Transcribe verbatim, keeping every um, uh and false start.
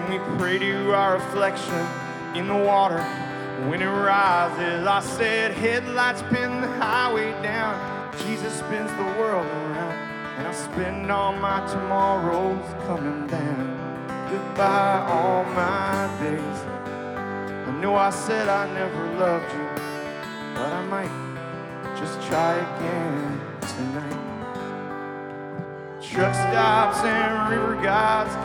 and we pray to our reflection in the water when it rises. I said, headlights pin the highway down, Jesus spins the world around, and I spend all my tomorrows coming down. Goodbye all my days. I know I said I never loved you, but I might just try again tonight. Truck stops and river gods